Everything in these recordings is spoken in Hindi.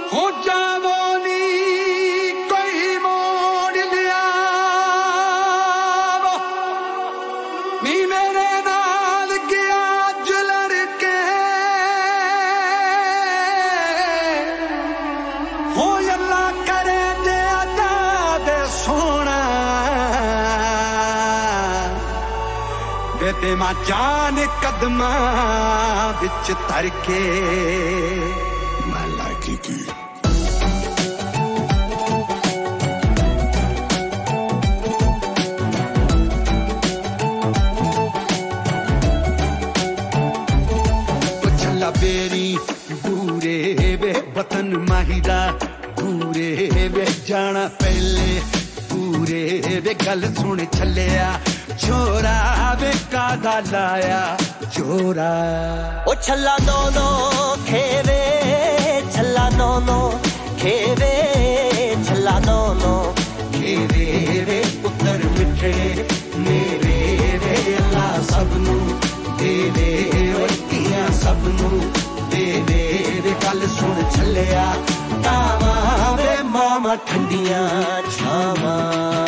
हो जावो नी कोई मोड़ लिया नी मेरे नाल गया जुलर के हो अल्लाह करे दे अदा दे सोना बेटे मां जान कदमा बिच धर के मैं लागी की बेरी दूरे वे वतन माहिरा दूरे वे जाना पहले पूरे वे गल सुन छलिया छोरा वे कादा लाया छोरा ओ छल्ला दोनो खेवे छल्ला दोनो खेवे छल्ला दोनो खेवे वे पुत्र मिठे मेरे वे अल्लाह सबनू देवे ओतियां सबनू देवे वे गल सुन छलिया तावा वे मामा ठंडियां छावा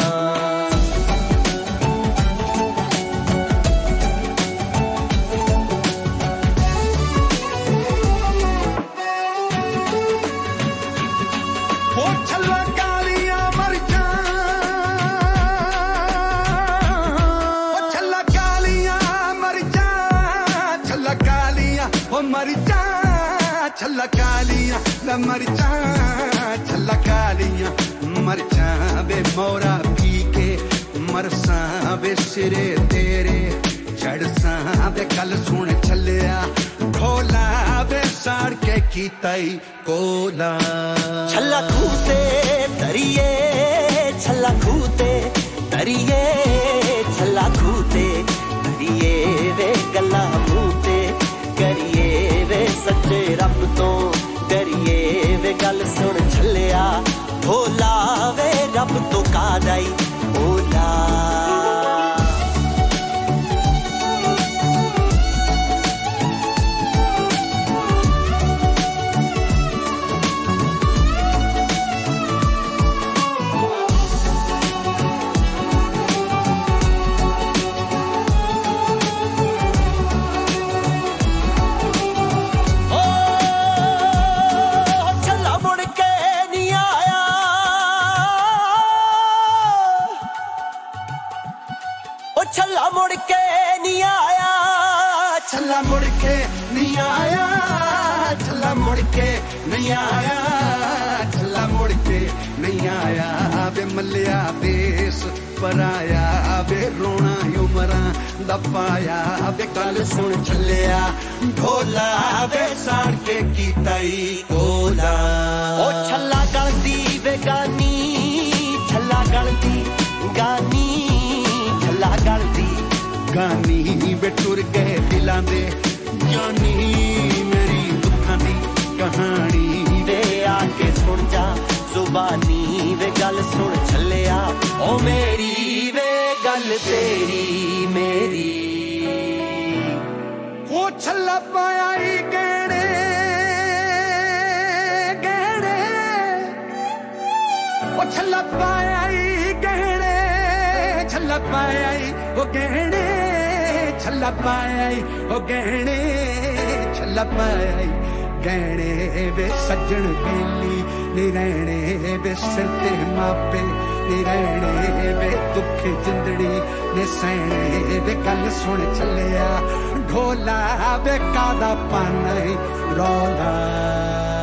छल्ला कालियां मरचा छल्ला कालियां मरचा बे मोरा पी के मरसा बे सिरे तेरे चढ़सा बे कल सुन छलिया ढोला बे साड़ के कीताई कोला छल्ला खूते तरिए छल्ला खूते तरिए छल्ला खूते तरिए वे गल्ला मूते करिए वे सच्चे रब तो डरिए वे गल सुन छलिया भोला वे रब तो कादाई भोला छल्ला मुड़ के नहीं आया छल्ला मुड़ के नहीं आया छल्ला मुड़ के नहीं आया छल्ला मुड़ के नहीं आया बे मलिया देश पराया बे रोना उमरा दपाया बे कल सुन छलिया ढोला बे साड़ के कीताई कोला ओ छल्ला गलती वे गानी छल्ला गलती गानी छल्ला गलती गानी वे टुर गए दिलां दे जानी मेरी दुखां दी कहानी वे आके सुन जा जुबानी वे गल सुन छलिया ओ मेरी वे गल तेरी मेरी वो छल्ला पाया ही गहने गहने वो छल्ला पाया ही गहने छल्ला पाया ही वो गहने छल्ला पाया ही वो गहने छल्ला पाया ही गहने वे सज्जन बेली नी रहने वे सिर ते मापे नी रहने वे दुख जिंदड़ी ने सहने वे गल सुन छलिया ढोला वे कादा पाना रौला